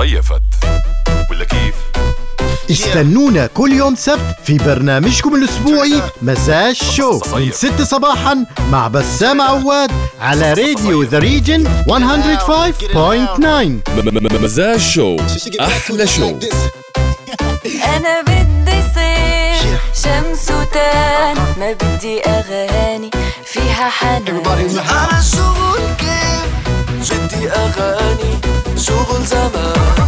صيفت ولا كيف؟ استنونا كل يوم سبت في برنامجكم الأسبوعي مزاج شو من 6 صباحا مع بسام عواد على راديو ذا ريجن 105.9. مزاج شو أحلى شو. أنا بدي صيف شمس وتان، ما بدي أغاني فيها حنان. أنا شغل كيف جدي أغاني شغل زمان.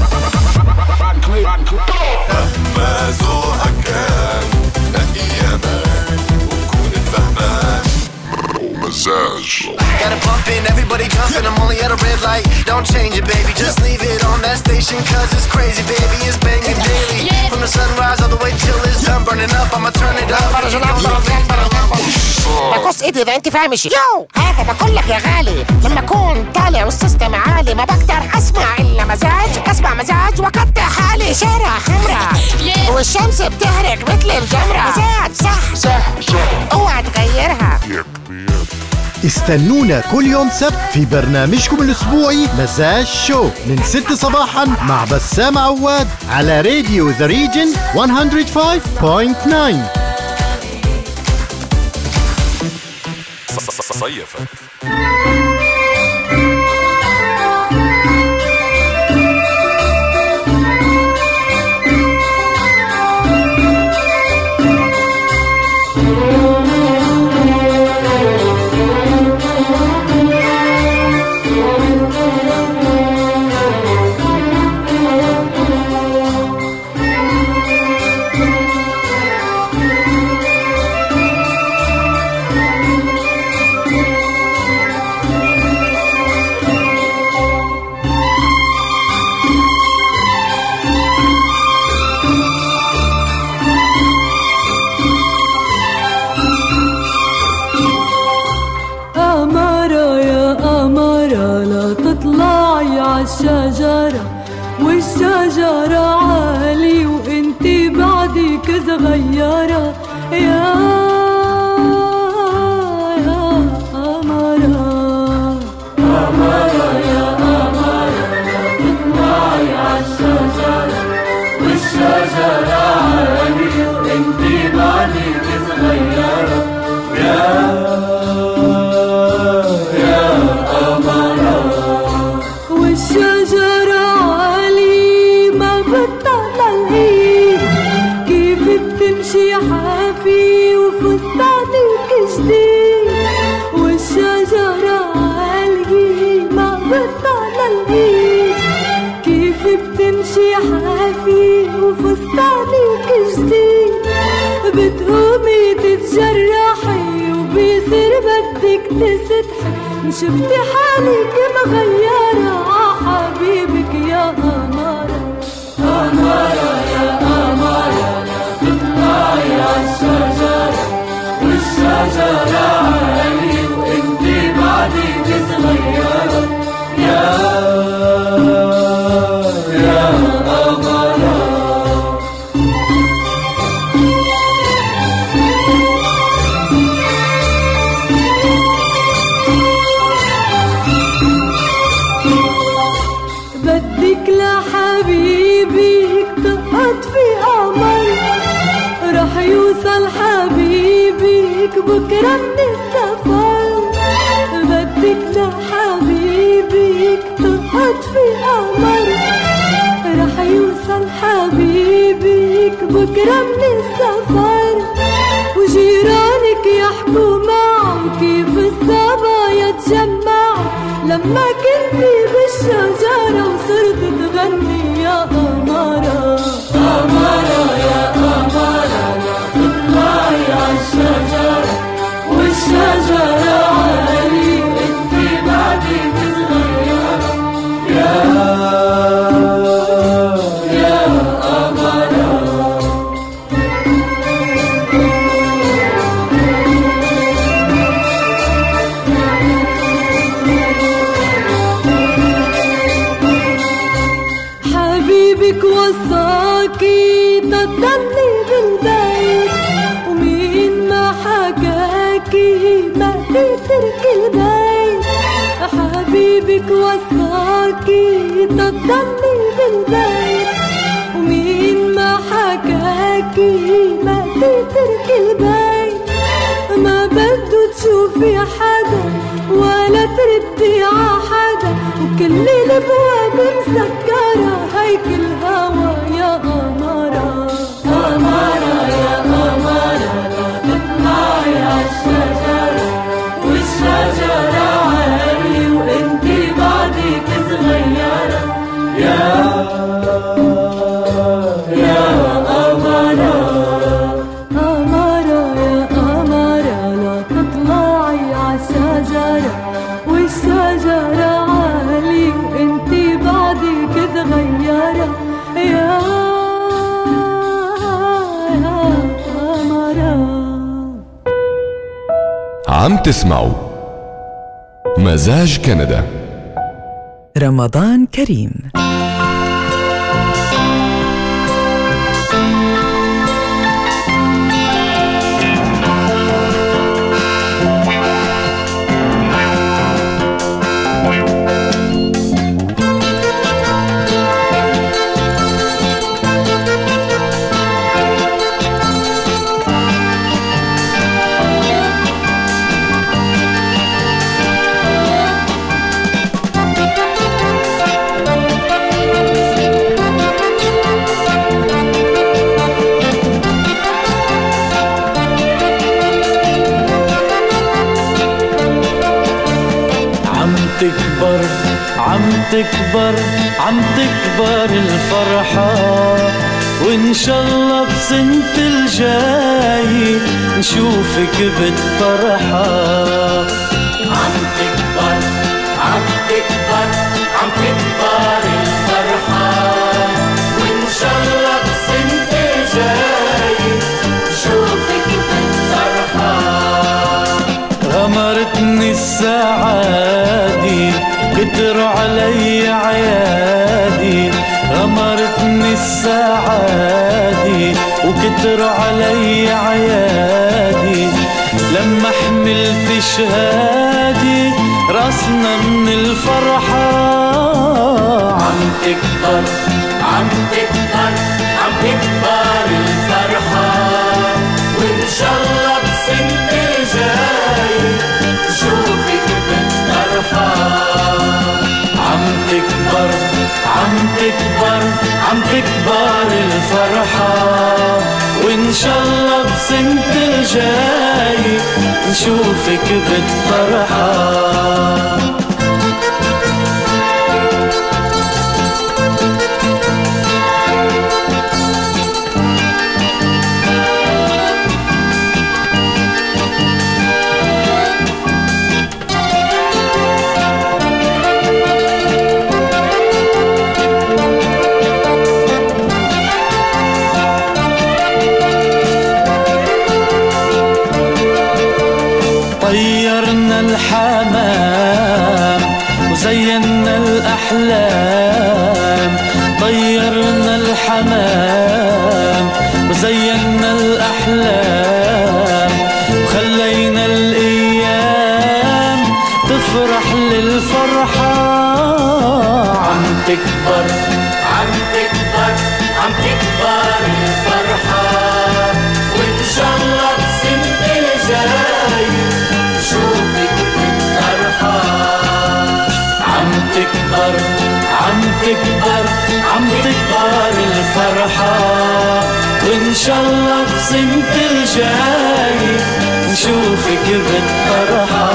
مهما ذوقك كان أيامك وكون فهمان ومزاج. Got it pumping, everybody jumping. I'm only at a red light. Don't change it, baby. Just leave it on that station, cause it's crazy, baby. It's banging daily. From the sunrise all the way till it's done burning up. I'ma turn it up. بقص ايدي اذا انت فاهم شي. يو هذا بقول لك يا غالي، لما اكون طالع والسيستم عالي ما بقدر اسمع الا مزاج. اسمع مزاج وقطع حالي شارع خمرة والشمس بتهرق مثل الجمرة. مزاج صح اوعى تغيرها. استنونا كل يوم سبت في برنامجكم الأسبوعي مزاج شو من 6 صباحا مع بسام عواد على راديو ذا ريجن 105.9. صيفت الشجرة والشجرة عالي وانتي بعدك صغيرة يا قمرة. قمرة يا قمرة تطلعي عالشجرة والشجرة عالي وانتي بعدك صغيرة يا الشجرة عالي ما بتطلع الإيد، كيف بتمشي حافي وفستانك جديد. والشجرة عالي ما بتطلع الإيد، كيف بتمشي حافي وفستانك جديد. بتقومي تتجرحي وبيصير بدك تستحي، شفتي حالك مغيرة حبيبك يا قمرة. قمرة يا قمرة لا تطلعي عالشجرة والشجرة عالي وانتي بعدك صغيرة يا قمرة. حبيبك تقعد في قمر رح يوصل حبيبك بكرة من السفر. بدك لحبيبك تقعد في قمر رح يوصل حبيبك بكرة من السفر. وجيرانك يحكوا معه كيف الصبايا تجمعوا لما كنتي بالشجرة وصرت تغني يا قمرة. قمرة يا قمرة لا تطلعي عالشجرة والشجرة عالي وانتي بعدك صغيرة يا قمرة. حبيبك وصاكي تضلي بالبيت ومين ما حكاكي ما تترك البيت. حبيبك وصاكي تضلي بالبيت البيت، ومين ما حكاكي ما تترك البيت، ما بدو تشوفي حدا ولا تردي ع حدا، وكل الابواب مسكرة هيك الهوى يا قمرة. قمرة يا قمرة لا تطلعي عالشجرة، والشجرة عالية وانتي بعدك صغيرة. يا قمرة قمرة يا قمرة لا تطلعي عالشجرة، والشجرة عالية وانتي بعدك صغيرة. يا قمرة. عم تسمعوا مزاج كندا. رمضان كريم. عم تكبر الفرحة، وإن شاء الله بسنة الجاي نشوفك بالطرحة. عم تكبر الفرحة، وإن شاء الله بسنة الجاي نشوفك بالطرحة. غمرتني السعادة كتروا علي عيادي، غمرتني السعادة وكتروا علي عيادي، لما حملت شهادي راسنا من الفرحة. عم تكبر الفرحة، وإن شاء الله بسنة الجاي نشوفك بالطرحة. عم تكبر الفرحة، وإن شاء الله بسنة الجاي نشوفك بالطرحة. طيرنا الحمام وزينا الأحلام، طيرنا الحمام وزينا الأحلام، وخلينا الأيام تفرح للفرحة. عم تكبر الفرحة، وإن شاء الله بسنة الجاي نشوفك بالطرحة. عم تكبر الفرحة، وإن شاء الله بسنة الجاي نشوفك بالطرحة.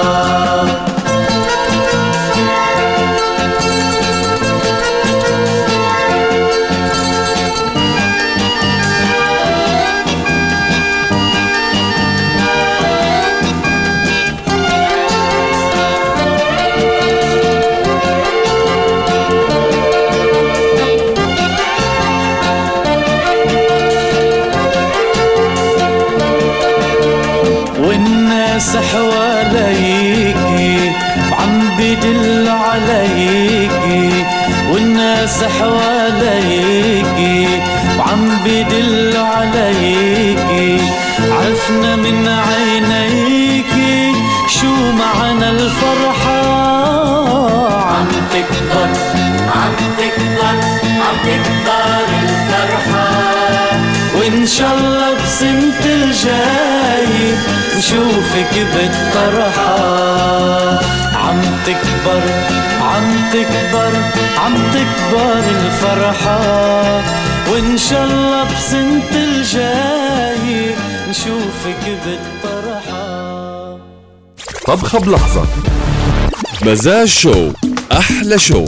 والناس حواليكي وعم بدل عليكي، والناس حواليكي وعم بدل عليكي، عرفنا من عينيكي شو معنى الفرحة. عم تكبر عم تكبر الفرحة وإن شاء الله بسنة الجاي نشوفك بالطرحة. عم تكبر عم تكبر عم تكبر الفرحة وإن شاء الله بسنة الجاي نشوفك بالطرحة. طبخة بلحظة. مزاج شو أحلى شو.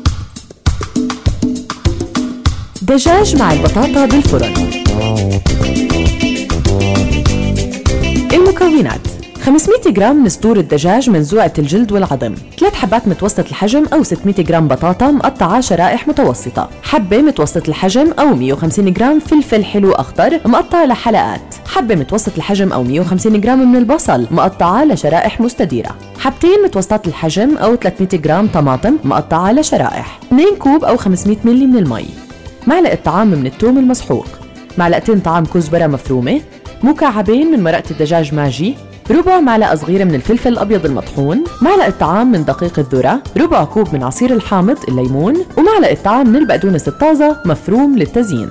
دجاج مع البطاطا بالفرن. المكونات: 500 جرام من صدور الدجاج منزوعة الجلد والعظم، 3 حبات متوسط الحجم أو 600 جرام بطاطا مقطعة شرائح متوسطة، حبة متوسط الحجم أو 150 جرام فلفل حلو أخضر مقطع لحلقات، حبة متوسط الحجم أو 150 جرام من البصل مقطعة لشرائح مستديرة، حبتين متوسطات الحجم أو 300 جرام طماطم مقطعة لشرائح، 2 كوب أو 500 ملي من المي، معلقة طعام من الثوم المسحوق، معلقتين طعام كزبرة مفرومة، مكعبين من مرقة الدجاج ماجي، ربع معلقة صغيرة من الفلفل الأبيض المطحون، معلقة طعام من دقيق الذرة، ربع كوب من عصير الحامض الليمون، ومعلقة طعام من البقدونس الطازة مفروم للتزيين.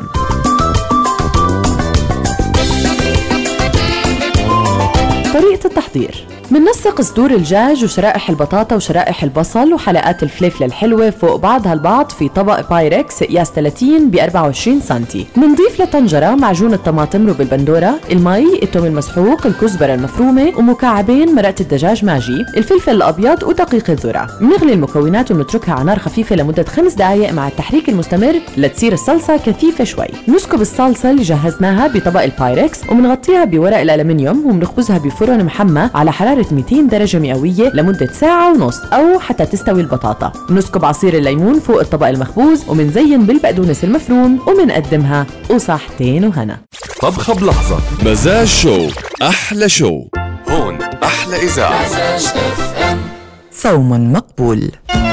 طريقة التحضير: مننسق صدور الدجاج وشرائح البطاطا وشرائح البصل وحلقات الفلفل الحلوة فوق بعضها البعض في طبق بايركس قياس 30 ب 24 سنتي. منضيف لطنجرة معجون الطماطم روب البندورة، المي، الثوم المسحوق، الكزبرة المفرومة، ومكعبين مرقة الدجاج ماجي، الفلفل الأبيض ودقيق الذرة. منغلي المكونات ونتركها على نار خفيفة لمدة 5 دقائق مع التحريك المستمر لتصير الصلصة كثيفة شوي. نسكب الصلصة اللي جهزناها بطبق البايركس ومنغطيها بورق الألمنيوم ومنخبزها بفرن محمى على حرارة 200 درجة مئوية لمدة 1.5 ساعة أو حتى تستوي البطاطا. نسكب عصير الليمون فوق الطبق المخبوز ومنزين بالبقدونس المفروم ومنقدمها وصحتين وهنا. طبخة بلحظة. مزاج شو أحلى شو. هون أحلى إذاعة. مزاج FM. صوم مقبول.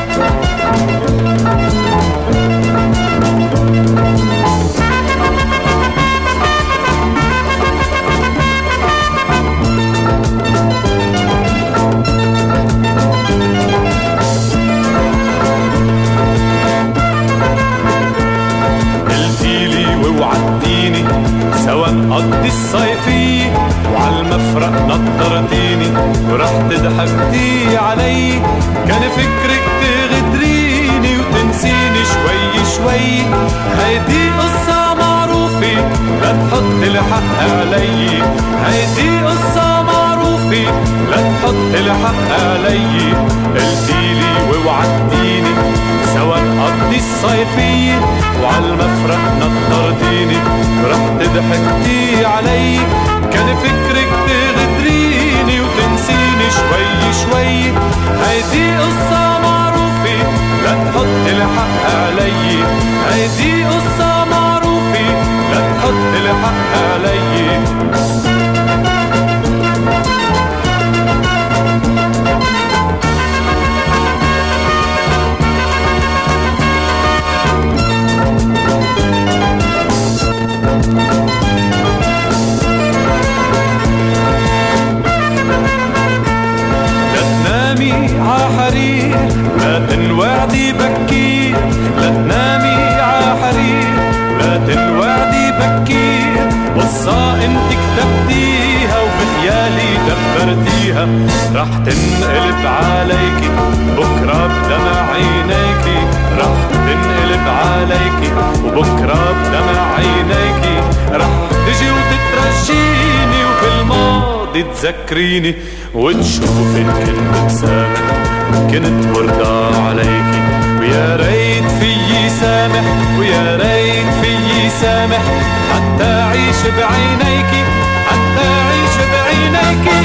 وعدتيني سوا نقضي الصيفية وعالمفرق نطرتيني ورحت ضحكتي علي. كان فكرك تغدريني وتنسيني شوي شوي. هيدي قصة معروفة لا تحط الحق علي. هيدي قصة معروفة لا تحط الحق علي. قلتيلي ووعدتيني سوا نقضي الصيفية وعالمفرق نطرتيني رحت ضحكتي علي. كان فكرك تغدريني وتنسيني شوي شوي. هيدي قصة معروفة لا تحط الحق علي. هيدي قصة معروفة لا تحط الحق علي. عحرير لا تنوعدي بكير. لا تنامي عحرير لا تنوعدي بكير. قصة انت كتبتيها وبخيالي دبرتيها. رح تنقلب عليكي بكرة بدمع عينيكي. رح تنقلب عليكي وبكرة بدمع عينيكي. رح تجي وتترجيني وبالماضي تذكريني وتشوفي كنت سامح كنت وردة عليكي. ويا ريت فيي سامح ويا ريت فيي سامح حتى أعيش بعينيكي حتى أعيش بعينيكي.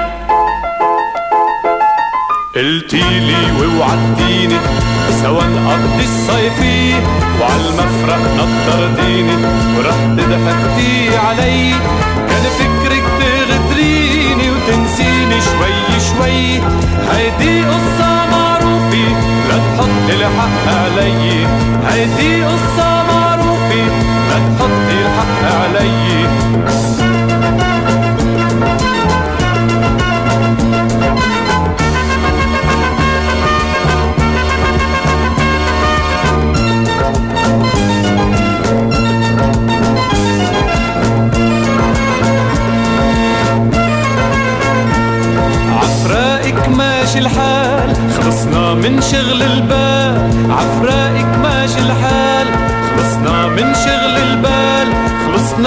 قلتيلي ووعدتيني سوا نقضي الصيفية وعالمفرق نطرتيني ورحت ضحكتي علي. كان فكرك تغدريني وتنسيني شوي شوي. هيدي قصة معروفة لا تحط الحق علي. هيدي قصة معروفة لا تحط الحق علي.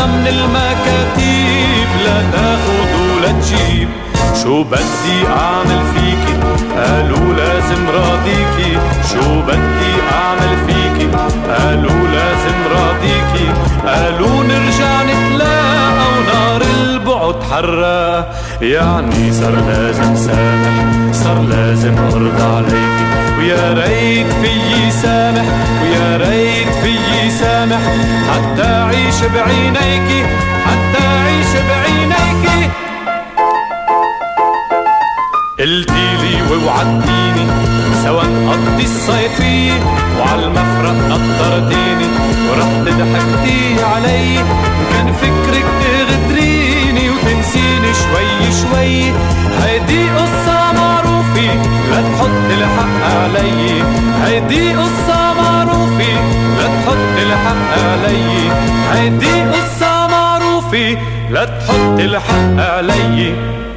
كلامنا من المكاتيب، لا تاخد ولا تجيب. شو بدي اعمل فيكي قالوا لازم راضيكي، شو بدي اعمل فيكي قالوا لازم راضيكي، قالوا نرجع نتلاقى ونار البعد حرة، يعني صار لازم سامح، صار لازم ارضى عليكي، ويا ريت فيي سامح، ويا ريت فيي سامح، حتى اعيش بعينيكي، حتى اعيش بعينيكي. قلتيلي ووعدتيني سوا نقضي الصيفية، وعالمفرق نطرتيني ورحت ضحكتي علي، كان فكرك تغدريني وتنسيني شوي شوي، هيدي قصة معروفة لا تحط الحق علي، هيدي قصة معروفة لا تحط الحق علي، هيدي قصة معروفة لا تحط الحق علي.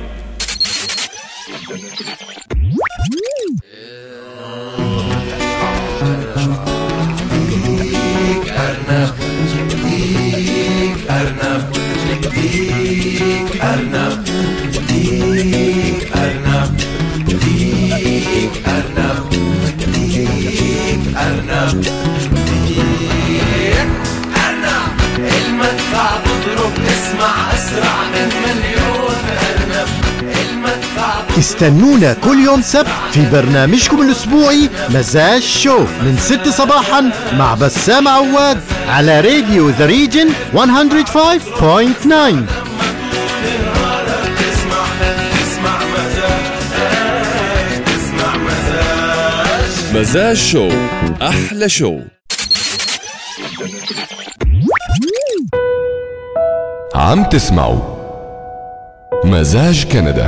المدفع بضرب اسمع أسرع من مليون أرنب. المدفع استنونا كل يوم سبت في برنامجكم الأسبوعي مزاج شو من 6 صباحا مع بسام عواد على راديو ذا ريجن 105.9. مزاج شو أحلى شو. عم تسمعوا مزاج كندا.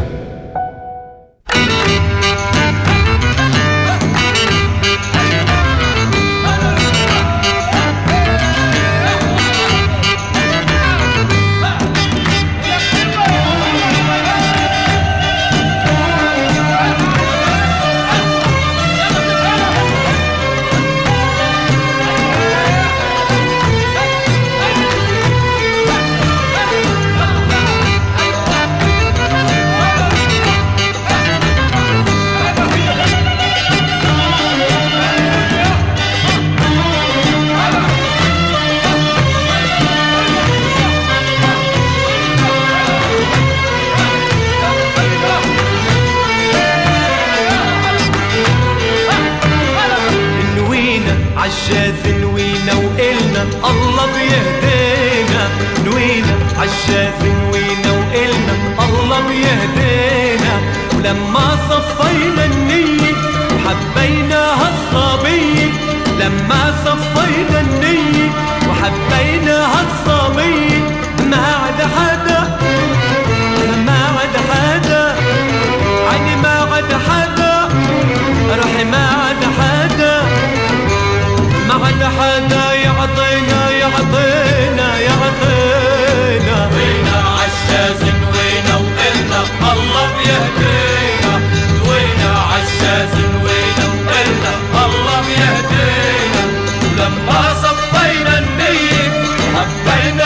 عالشاذ نوينا وإلنا الله بيهدينا، نوينا عالشاذ نوينا وإلنا الله بيهدينا، ولما صفينا النية وحبيناها الصبية، لما صفينا النية وحبيناها الصبية، ما عاد حدا ما عاد حدا عيني ما عاد حدا روحي ما عاد حدا ما عاد حدا يعطينا يعطينا يعطينا، وينا عالشاذ وينا وقلنا الله بيهدينا، وينا عالشاذ وينا وقلنا الله بيهدينا، ولما صفينا النية وحبينا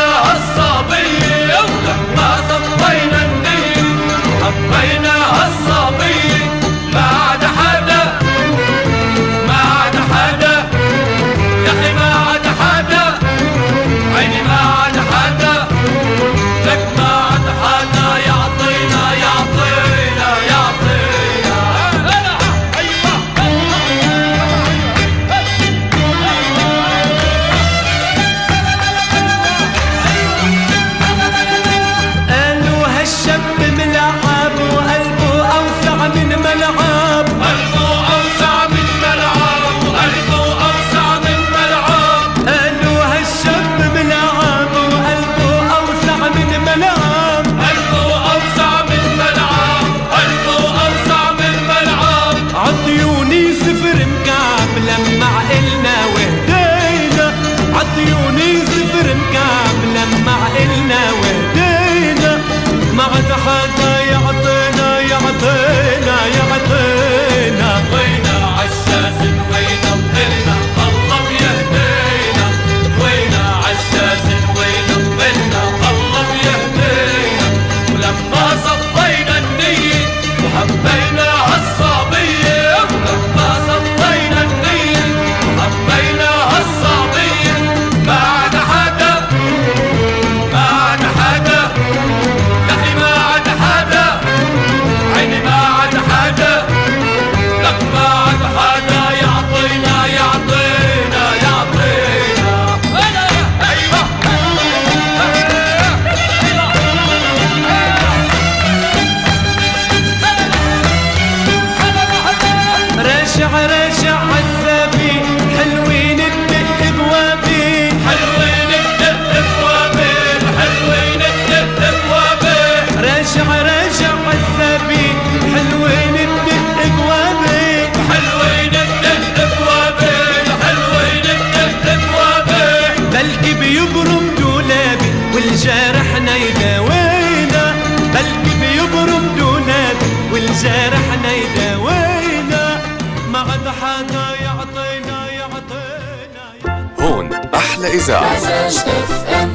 أحلى إذاعة. مزاج اف ام.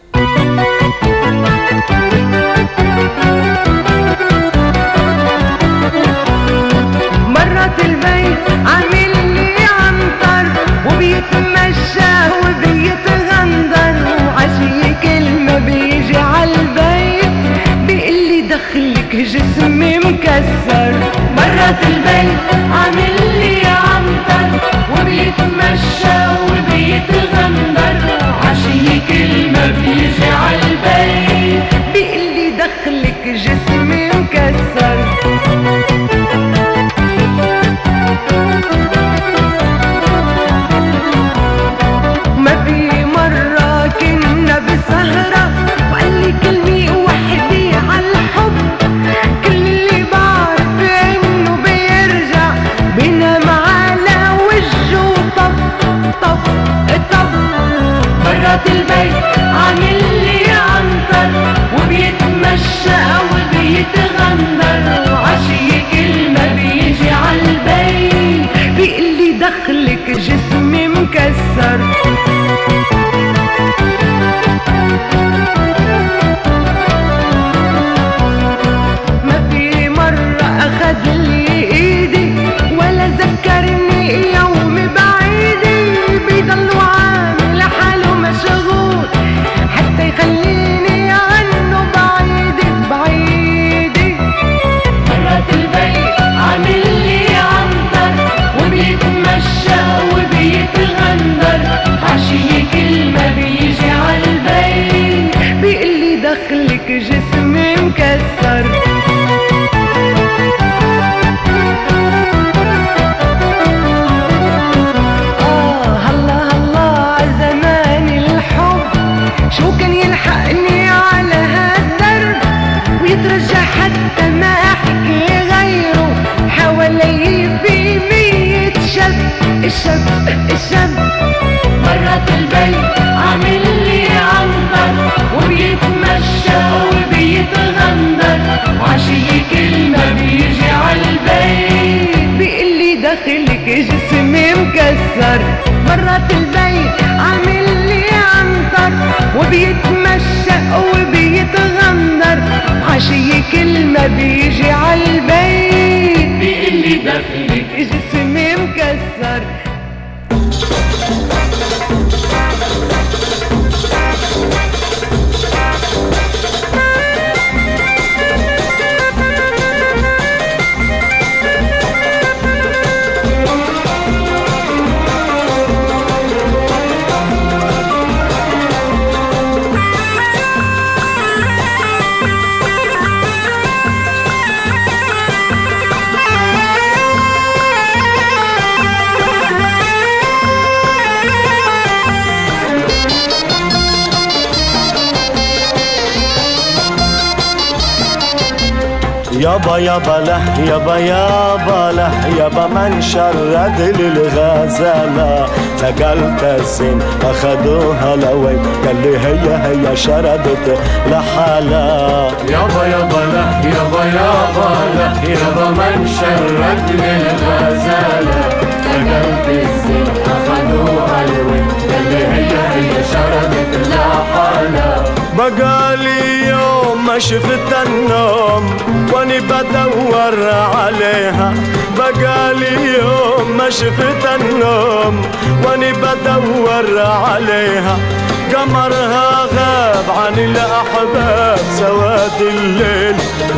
مرات البيت عامل لي عنتر وبيتمشى وبيتغندر وعشي كلمة بيجي عالبيت بيقلي دخلك جسمي مكسر. مرات البيت عامل لي عنتر وبيتمشى وبيتغندر وعشي كلمة بيجي عالبيت بيقلي دخلك جسمي مكسر. ما في مرة كنا بسهرة وقال لي كلمة وحدة عالحب كل اللي بعرف انه بيرجع بينام على وجهه طب طب طب. مرات البيت عامل لي عنتر وبيتمشى وبيتغندر وعشي كلمة بيجي عالبيت بيقلي دخلك جسمي مكسر. ما في مرة أخد لي إيدي ولا ذكرني يوم بعيدي بيضل عامل حاله مشغول حتى يخليني عنه بعيدي بعيدي. مرات البيت عامل لي عنتر وبيتمشى وبيتغندر عشي كلمة بيجي عالبيت بيقلي دخلك جسمي مكسر. هلا هلا زمان الحب شو كان يلحقني على هالدرب ويترجى حتى ما احكي غيره حوالي في 100 شب الشب الشب. مرات البيت عامل لي عنتر وبيتمشى وبيتغندر وعشي كلمة بيجي عالبيت بيقلي دخلك جسمي مكسر. مرات البيت عامل لي عنتر وبيتمشى وبيتغندر وعشي كلمة بيجي عالبيت بيقلي دخلك جسمي مكسر. يابا يابا له يابا يابا له يابا من شرد للغزالة سقلت السن أخدوها لوين قال لي هي شردت لحالة. يابا يابا له يابا يابا له يابا من شرد للغزالة سقلت السن أخدوها لوين قال لي هي شردت لحالة. بقالي يوم ما شفت النوم واني بدور عليها بقالي يوم ما شفت النوم واني بدور عليها قمرها غاب عن الأحباب سواد الليل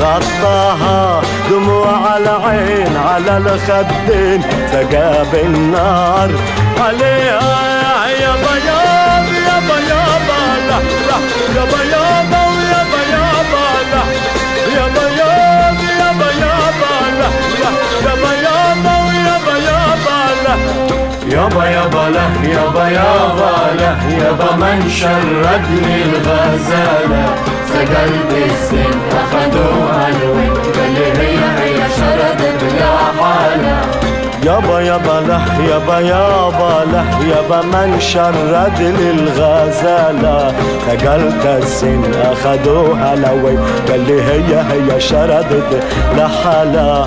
غطاها دموع العين على الخدين سقاب النار عليها. يابا يابا يابا يابا لا لا يابا يابا ويابا يابا لا يابا يابا يابا يابا لا لا يابا يابا ويابا يابا لا. يابا يابا له يابا يابا له يابا من شردني الغزالة سقلت السن أخدوها لوين قال لي هي شردت لحالة. يابا يابا له يابا يابا له يابا من شرد للغزالة ثقلت السن أخدوها لوي قال لي هي شردت لحالة.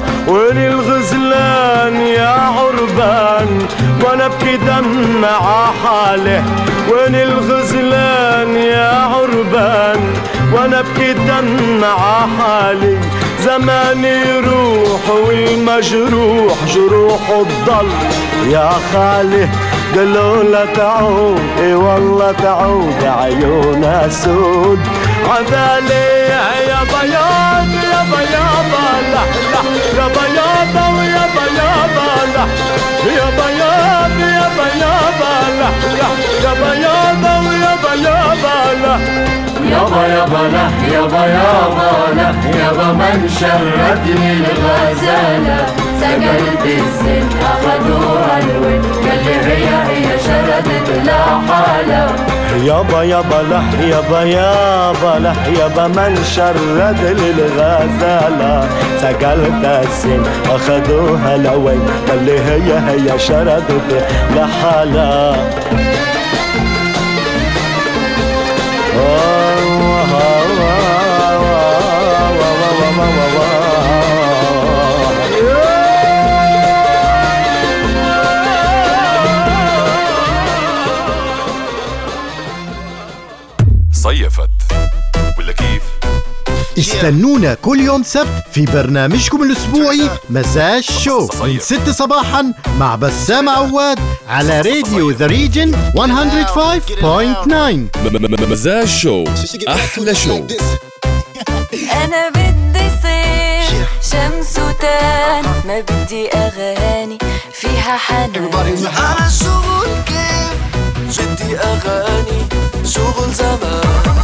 وللغزلان يا عربان وانا ابكي دمع حاله وين الغزلان يا عربان وانا ابكي دمع حالي زماني يروح والمجروح جروحه تضل يا خالي قالوا لا تعود اي والله تعود عيونها سود عبالي يا بياض يا بياضة لا لا يا بياضة ويا بياضة لا يا بياض يا بياضة لا لا يا بياضة ويا بياضة لا يابا يابا لا يابا يابا لا يابا من شردني الغزالة سجلت السن أخدوها الود قال لي هي شردت لحالة يابا يابا لا يابا يابا لا يابا من شرد للغزالة سجلت السن أخدوها لوين قال لي هي شردت لحالة صيفت ولا كيف؟ استنونا كل يوم سبت في برنامجكم الأسبوعي مزاج شو من 6 صباحا مع بسام عواد على راديو ذا ريجن 105.9. مزاج شو أحلى شو. أنا بدي صيف شمس وتان ما بدي أغاني فيها حنان على الشغل كيف جدي أغاني شغل زمان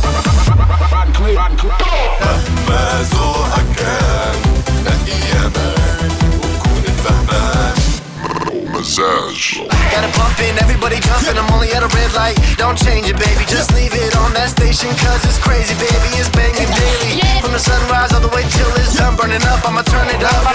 ما ذوقك كان نقي يامان وكون فهمان مزاج. Got it bumping, everybody jumping, I'm only at a red light. Don't change it, baby, just leave it on that station. Cause it's crazy, baby, it's banging daily. From the sunrise all the way till it's done burning up, I'ma turn it up.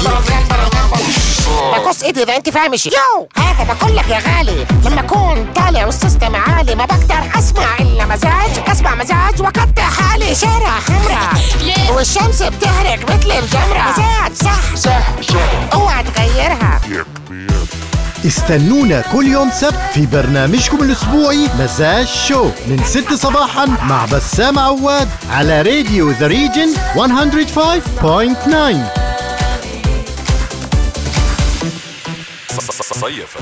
بكوس ايدي اذا انت فاهمش يو هذا بقول لك يا غالي لما اكون طالع والسيستم عالي ما بقدر اسمع الا مزاج اسمع مزاج وقطع حالي شارع حمرا والشمس بتهرق مثل الجمرة مزاج صح اوعى تغيرها. استنونا كل يوم سبت في برنامجكم الأسبوعي مزاج شو من 6 صباحا مع بسام عواد على راديو ذا ريجن 105.9. صيفت.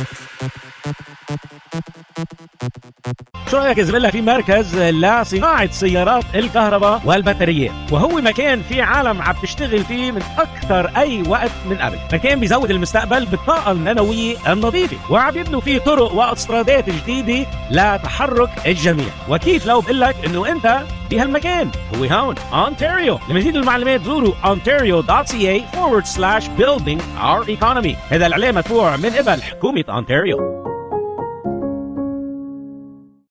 شو رأيك يا زميلة في مركز لصناعة سيارات الكهرباء والبطاريات، وهو مكان في عالم عم تشتغل فيه من أكثر أي وقت من قبل. مكان بيزود المستقبل بالطاقة النووية النظيفة، وعم يبنوا فيه طرق واسترادات جديدة لتحرك الجميع. وكيف لو بقول لك إنه أنت بهالمكان هو هون أونتاريو. لمزيد المعلومات زوروا ontario.ca/building our economy. هذا الإعلان مدفوع من قبل حكومة أونتاريو.